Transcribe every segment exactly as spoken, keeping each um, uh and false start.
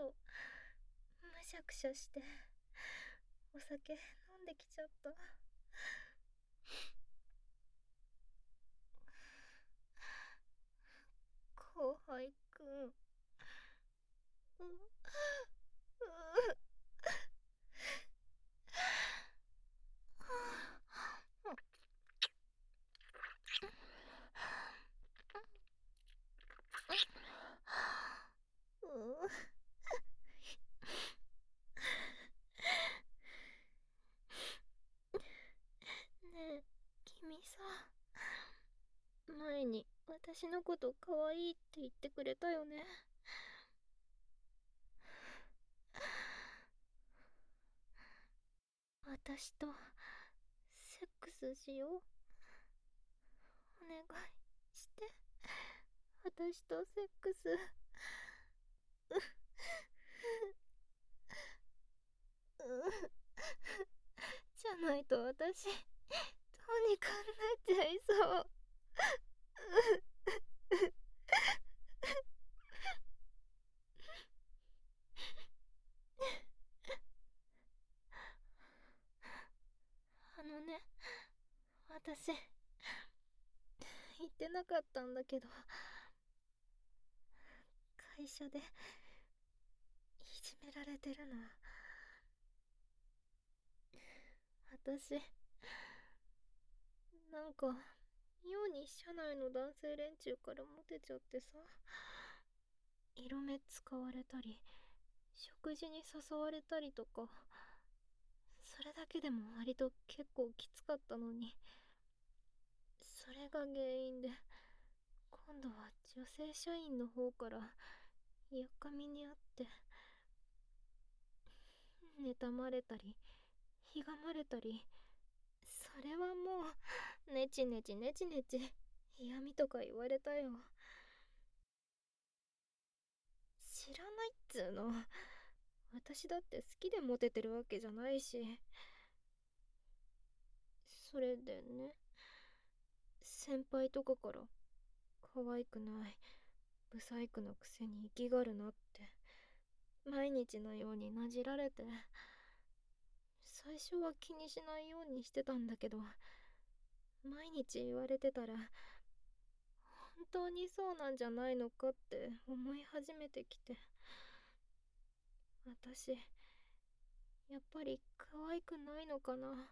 とむしゃくしゃしてお酒飲んできちゃった。後輩くん、うううねえ、君さ、前に私のこと可愛いって言ってくれたよね。私とセックスしよう。お願いして。私とセックス。じゃないと私どうにかなっちゃいそう。あのね、私言ってなかったんだけど、会社でいじめられてるの。私なんか妙に社内の男性連中からモテちゃってさ、色目使われたり食事に誘われたりとか、それだけでも割と結構きつかったのに、それが原因で今度は女性社員の方からやっかみにあって、妬まれたりひがまれたり、それはもうネチネチネチネチ嫌味とか言われたよ。知らないっつうの。私だって好きでモテてるわけじゃないし。それでね、先輩とかから可愛くない、ブサイクのくせに生きがるなって毎日のようになじられて、最初は気にしないようにしてたんだけど、毎日言われてたら本当にそうなんじゃないのかって思い始めてきて、私やっぱり可愛くないのかな。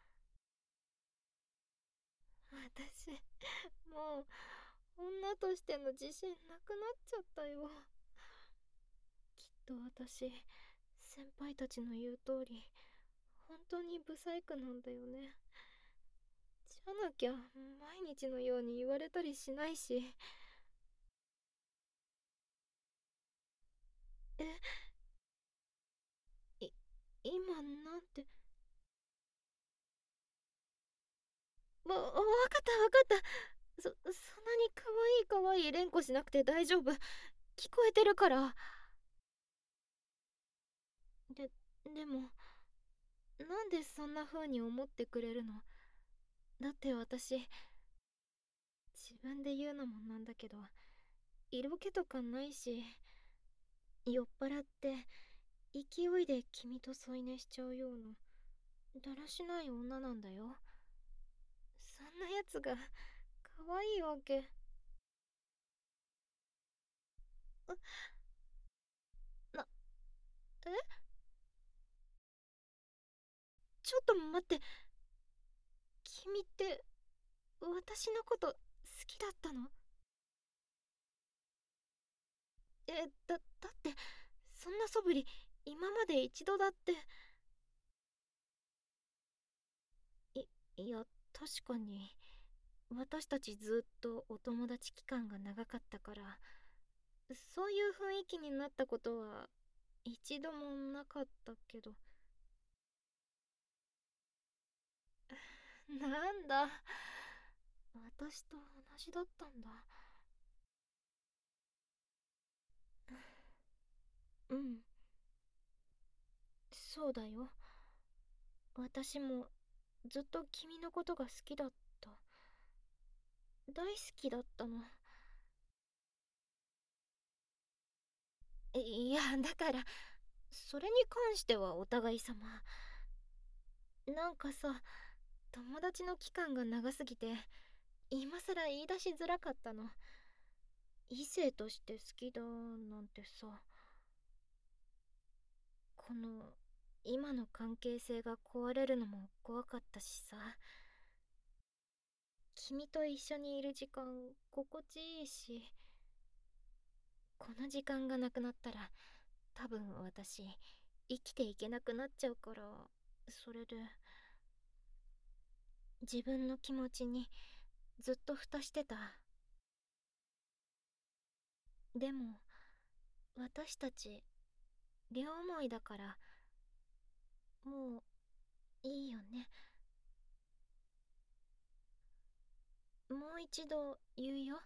私もう女としての自信なくなっちゃったよ。きっと私、先輩たちの言う通り本当にブサイクなんだよね。じゃなきゃ毎日のように言われたりしないし。え、い今なんて。わ、わかったわかった。そ、そんなに可愛い可愛い連呼しなくて大丈夫。聞こえてるから。で、でも、なんでそんな風に思ってくれるの？だって私、自分で言うのもなんだけど、色気とかないし、酔っ払って勢いで君と添い寝しちゃうようなだらしない女なんだよ。そんなやつが可愛いわけ。な、え、ちょっと待って。君って私のこと好きだったの？え、だ、だってそんな素振り今まで一度だって。い、いや、確かに私たちずっとお友達期間が長かったから、そういう雰囲気になったことは一度もなかったけど。なんだ、私と同じだったんだ。うん、そうだよ。私もずっと君のことが好きだった。大好きだったの。 いや、だから、それに関してはお互い様。なんかさ、友達の期間が長すぎて、今さら言い出しづらかったの。異性として好きだなんてさ、この今の関係性が壊れるのも怖かったしさ。君と一緒にいる時間心地いいし、この時間がなくなったら多分私生きていけなくなっちゃうから、それで自分の気持ちにずっと蓋してた。でも私たち両思いだから、もういいよね。もう一度言うよ。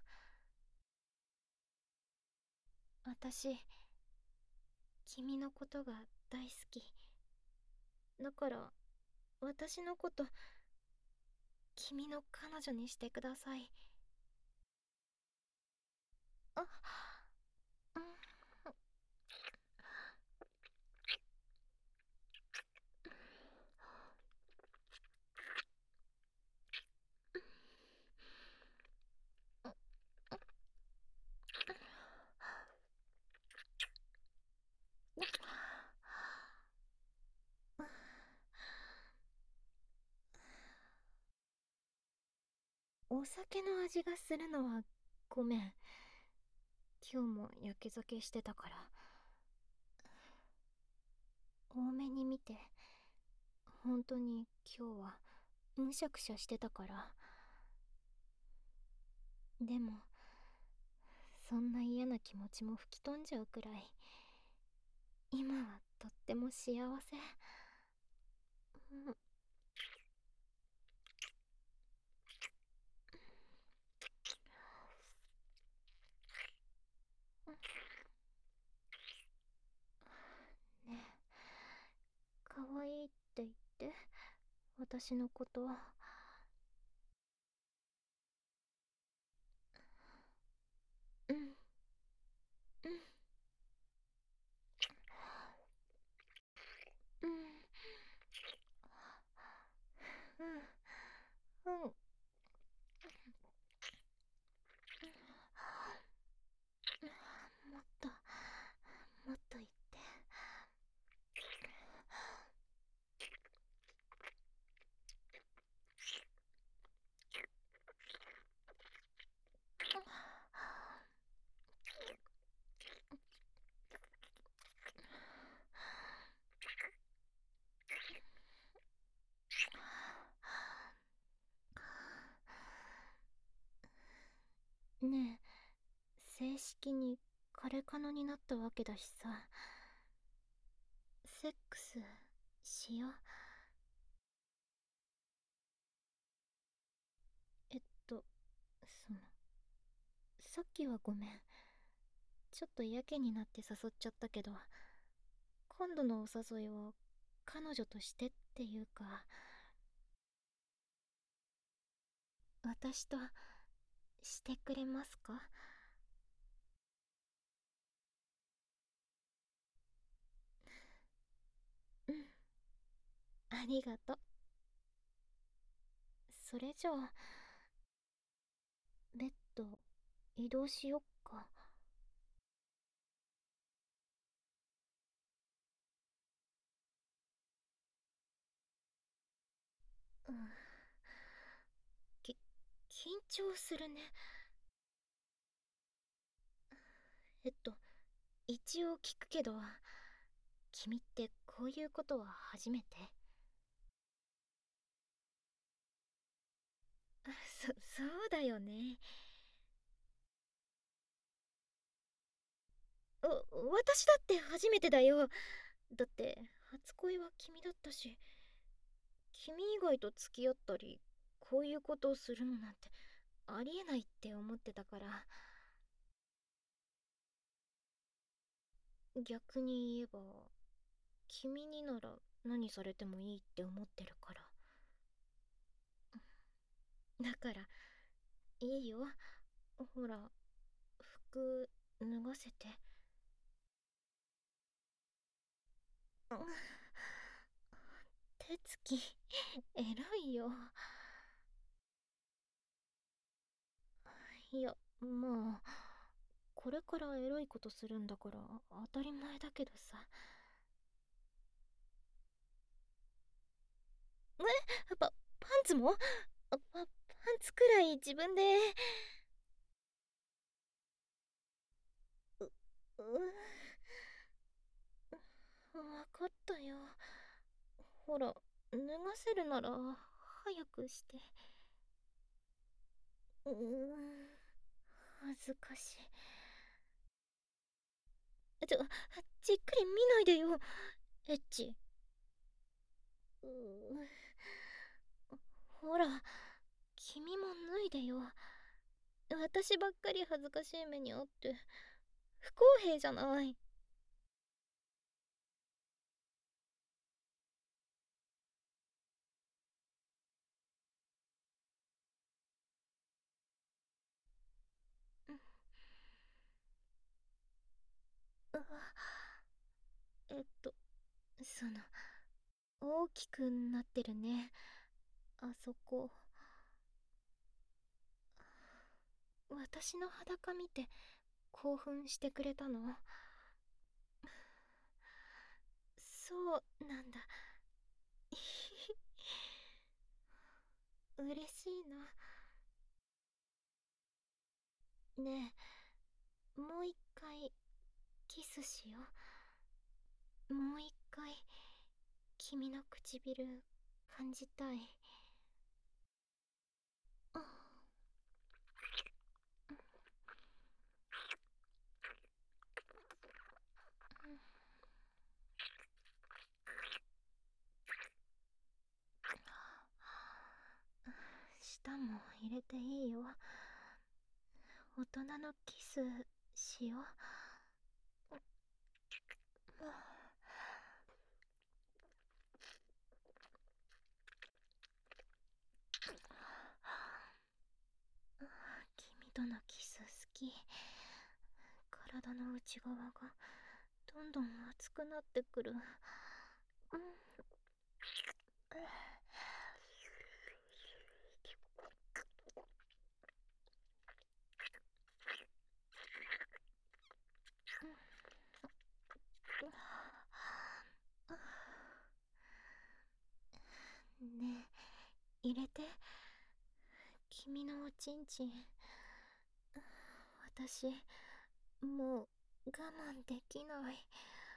私君のことが大好きだから、私のこと君の彼女にしてください。あ、うん、お酒の味がするのはごめん。今日もやけ酒してたから。多めに見て。本当に今日はむしゃくしゃしてたから。でもそんな嫌な気持ちも吹き飛んじゃうくらい今はとっても幸せ。うん、ねえ、可愛いって言って、私のこと。うん、うん、うん、うん、うん、もっともっと言って。ねえ、正式に彼カノになったわけだしさ、セックスしよう。えっとそのさっきはごめん。ちょっとやけになって誘っちゃったけど、今度のお誘いは彼女としてっていうか、私としてくれますか？うん、ありがとう。それじゃあベッド移動しよっか。うん、き緊張するね。えっと一応聞くけど、君ってこういうことは初めて？あ、そそうだよね。お私だって初めてだよ。だって初恋は君だったし、君以外と付き合ったりこういうことをするのなんてありえないって思ってたから。逆に言えば君になら何されてもいいって思ってるから。だからいいよ、ほら、服脱がせて。 手つきエロいよ。いや、まあこれからエロいことするんだから当たり前だけどさ。え、パパンツも？パパンツくらい自分で。うう分かったよ。ほら、脱がせるなら早くして。うーん、恥ずかしい。ちょ、じっくり見ないでよ、エッチ。うー、ほら、君も脱いでよ。私ばっかり恥ずかしい目にあって不公平じゃない。うわ、えっとその大きくなってるね、あそこ。私の裸見て興奮してくれたの？そうなんだ。嬉しいな。ねえ、もう一回キスしよう。もう一回君の唇感じたい。あ、舌も入れていいよ。大人のキスしよう。君とのキス好き。体の内側がどんどん熱くなってくる。うん、ねえ、入れて。君のおちんちん。私もう我慢できない。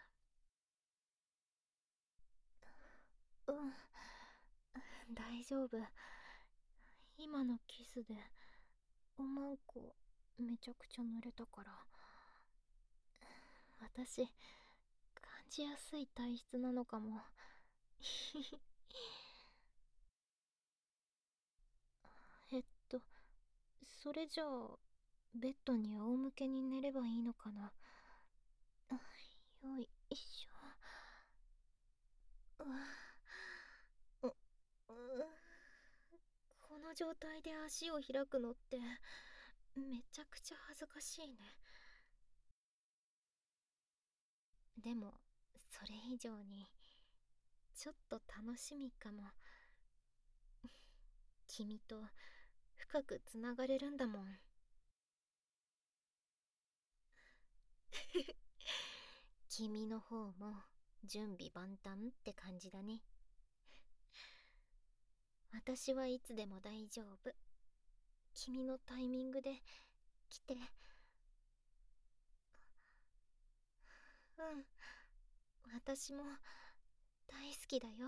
うん、大丈夫。今のキスでおまんこめちゃくちゃ濡れたから。私感じやすい体質なのかも。えっとそれじゃあベッドに仰向けに寝ればいいのかな。あ、よいしょ。ううこの状態で足を開くのってめちゃくちゃ恥ずかしいね。でもそれ以上にちょっと楽しみかも。君と深くつながれるんだもん。君の方も準備万端って感じだね。私はいつでも大丈夫。君のタイミングで来て。うん、私も大好きだよ。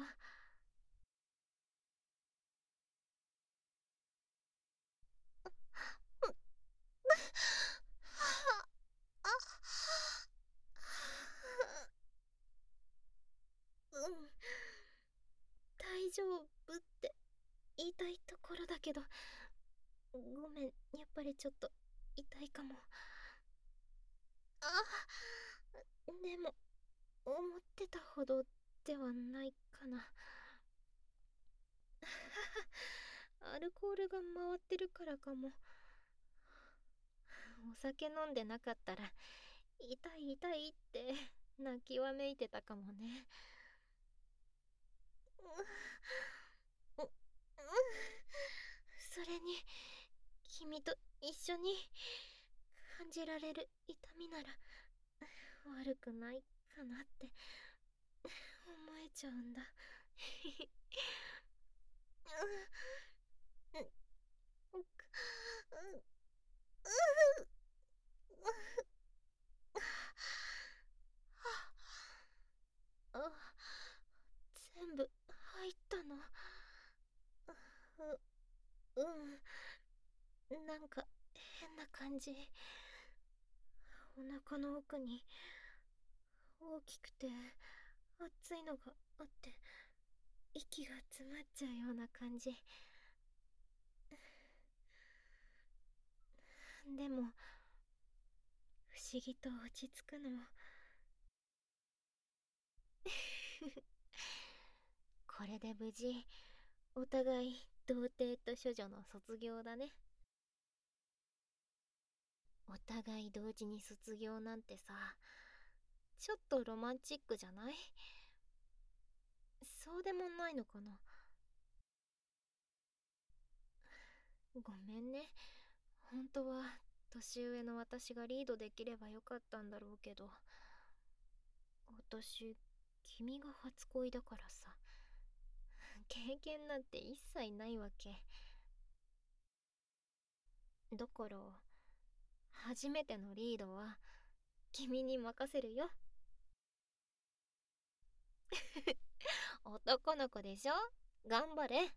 うん、大丈夫って言いたいところだけど、ごめん、やっぱりちょっと痛いかも。あ、でも思ってたほどではないかな。アルコールが回ってるからかも。お酒飲んでなかったら痛い痛いって泣きわめいてたかもね。 ううそれに君と一緒に感じられる痛みなら悪くないかなって思えちゃうんだ。あ、全部入ったの。う、うん、なんか変な感じ。お腹の奥に大きくて熱いのがあって、息が詰まっちゃうような感じ。でも不思議と落ち着くの。これで無事お互い童貞と処女の卒業だね。お互い同時に卒業なんてさ、ちょっとロマンチックじゃない？そうでもないのかな。ごめんね。本当は年上の私がリードできればよかったんだろうけど、私君が初恋だからさ、経験なんて一切ないわけだから、初めてのリードは君に任せるよ。男の子でしょ、頑張れ。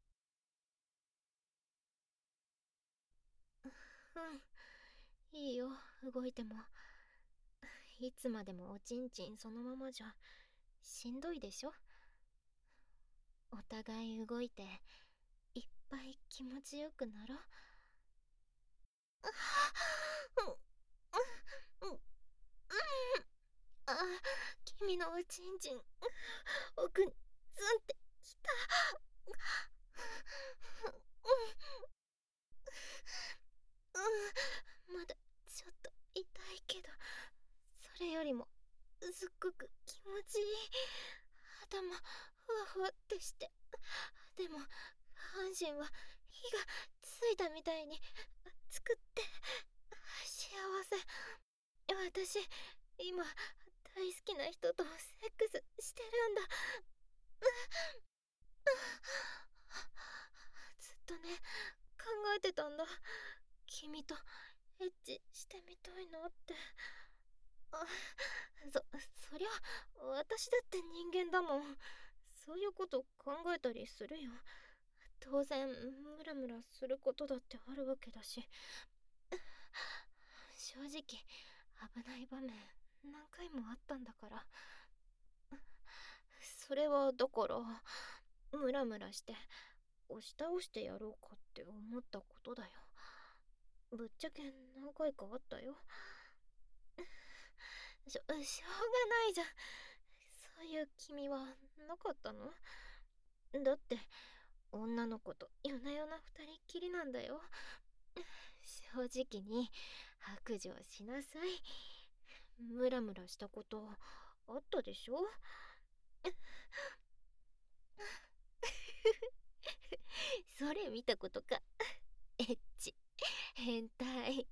うん、いいよ、動いても。いつまでもおちんちんそのままじゃしんどいでしょ。お互い動いていっぱい気持ちよくなろう。あ、君のおちんちん奥にツンってきた。うん、まだちょっと痛いけど、それよりもすっごく気持ちいい。頭ふわふわってして、でも下半身は火がついたみたいに熱くって幸せ。私今大好きな人とセックスしてるんだ。ずっとね、考えてたんだ。君とエッチしてみたいなって。あ、そ、そりゃ私だって人間だもん。そういうこと考えたりするよ。当然ムラムラすることだってあるわけだし。正直危ない場面何回もあったんだから。それはだからムラムラして押し倒してやろうかって思ったことだよ。ぶっちゃけ何回かあったよ。しょ、しょうがないじゃん。そういう君はなかったの？だって女の子と夜な夜な二人っきりなんだよ。正直に白状しなさい。ムラムラしたことあったでしょ？それ見たことか。エッチ変態。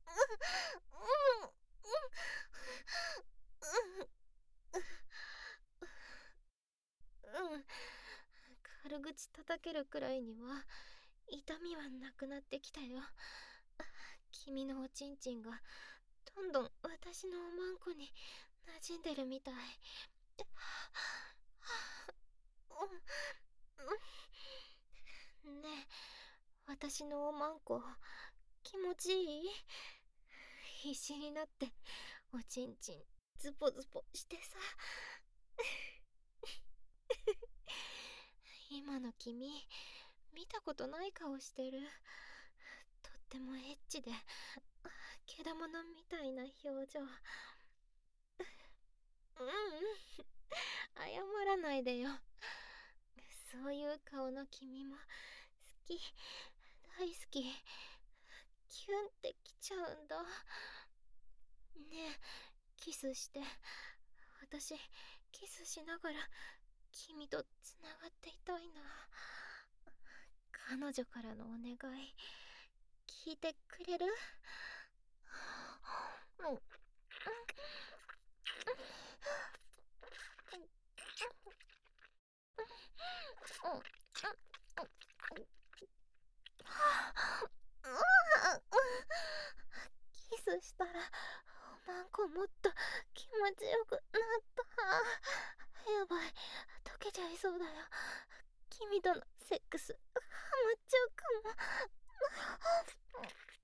うん、軽口叩けるくらいには痛みはなくなってきたよ。君のおちんちんがどんどん私のおまんこに馴染んでるみたい。ねえ、私のおまんこ気持ちいい？必死になっておちんちんズポズポしてさ。今の君見たことない顔してる。とってもエッチでけだものみたいな表情。うん、謝らないでよ。そういう顔の君も好き、大好き。キュンってきちゃうんだ。ねえ、キスして。私キスしながら君とつながっていたいな。彼女からのお願い聞いてくれる？うん。キスしたらおまんこもっと気持ちよくなった。やばい、溶けちゃいそうだよ。君とのセックスハマっちゃうかも。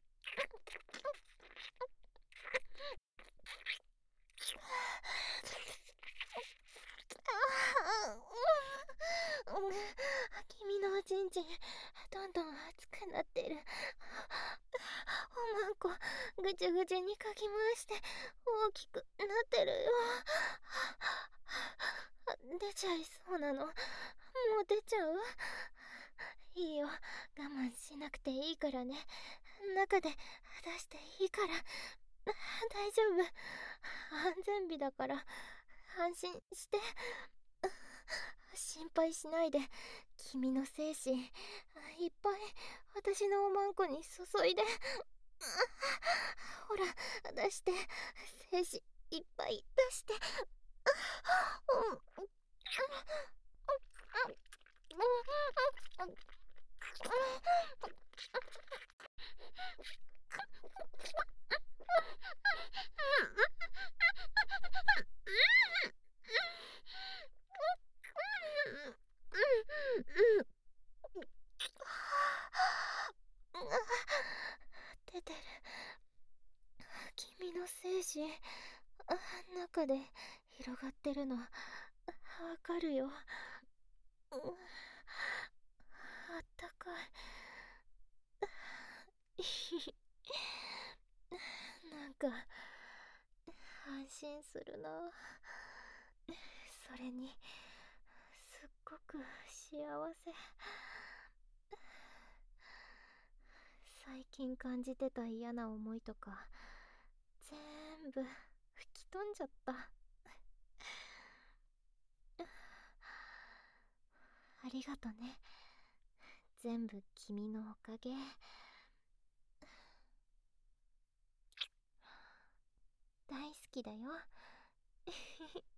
君のおちんちんどんどん熱くなってる。おまんこぐちゅぐちゅにかき回して大きくなってるよ。出ちゃいそうなの。もう出ちゃう？いいよ、我慢しなくていいからね。中で出していいから。大丈夫、安全備だから安心して。心配しないで。君の精子いっぱい私のおまんこに注いで。ほら出して、精子いっぱい出して。うん。出てる。君の精子中で広がってるのわかるよ。あったかい。なんか安心するな。それにすっごく幸せ。最近感じてた嫌な思いとか全部吹き飛んじゃった。ありがとね。全部君のおかげ。大好きだよ。